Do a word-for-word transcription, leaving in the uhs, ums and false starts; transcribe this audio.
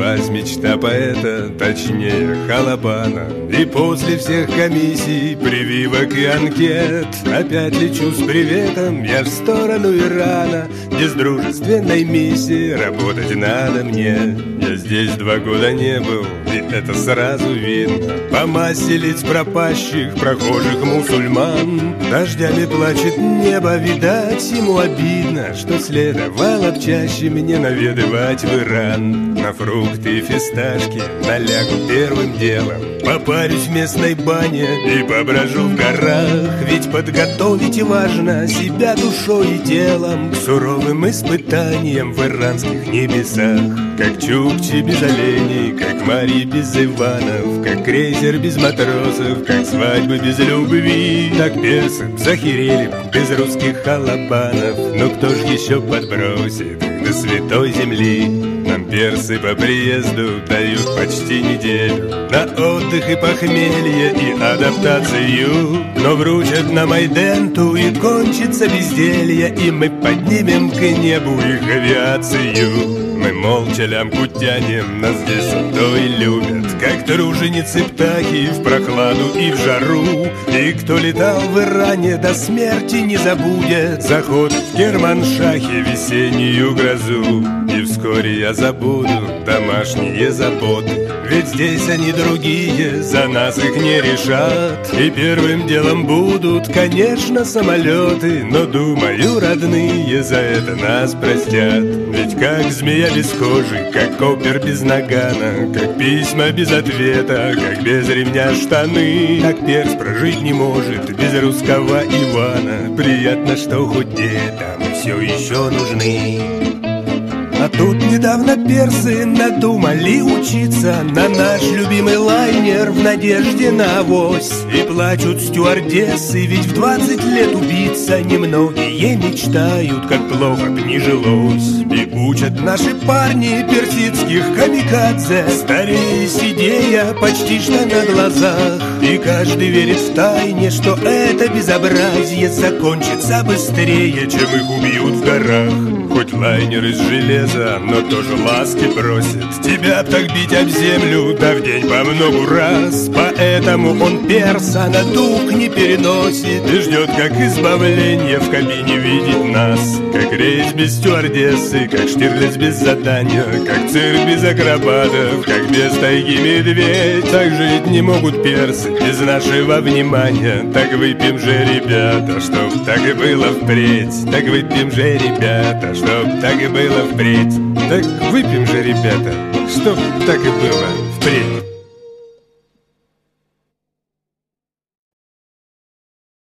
Сбылась мечта поэта, точнее Халабана. И после всех комиссий, прививок и анкет опять лечу с приветом я в сторону Ирана, где с дружественной миссией работать надо мне. Я здесь два года не был, и это сразу видно по массе лиц пропащих прохожих мусульман. Дождями плачет небо, видать, ему обидно, что следовало б чаще мне наведывать в Иран. На фрукты и фисташки налягу первым делом, попарюсь в местной бане и поброжу в горах. Ведь подготовить важно себя душой и телом к суровым испытаниям в иранских небесах. Как чукчи без оленей, как Марьи без Иванов, как крейсер без матросов, как свадьбы без любви. Так персы захерели без русских халабанов, но кто ж еще подбросит до святой земли? Нам персы по приезду дают почти неделю на отдых и похмелье и адаптацию, но вручат нам айденту и кончится безделье, и мы поднимем к небу их авиацию. Мы молча лямку тянем, нас здесь то и любят, как труженицы птахи в прохладу и в жару. И кто летал в Иране, до смерти не забудет заход в Керманшахе весеннюю грозу. И вскоре я забуду домашние заботы, ведь здесь они другие, за нас их не решат. И первым делом будут, конечно, самолеты, но, думаю, родные за это нас простят. Ведь как змея без кожи, как опер без нагана, как письма без ответа, как без ремня штаны, так перс прожить не может без русского Ивана. Приятно, что хоть где-то мы все еще нужны. А тут недавно персы надумали учиться на наш любимый лайнер в надежде на авось. И плачут стюардессы, ведь в двадцать лет убиться немногие мечтают, как плохо б не жилось. И учат наши парни персидских камикадзе, старее сидея почти что на глазах. И каждый верит в тайне, что это безобразие закончится быстрее, чем их убьют в горах. Хоть лайнер из железа, но тоже ласки просит тебя б так бить об землю, да в день по многу раз. Поэтому он перса на дух не переносит и ждет, как избавление в кабине видеть нас. Как рейс без стюардессы, как Штирлиц без задания, как цирк без акробатов, как без тайги медведь. Так жить не могут персы без нашего внимания. Так выпьем же, ребята, чтоб так и было впредь. Так выпьем же, ребята, чтоб так и было впредь. Так выпьем же, ребята, чтоб так и было впредь.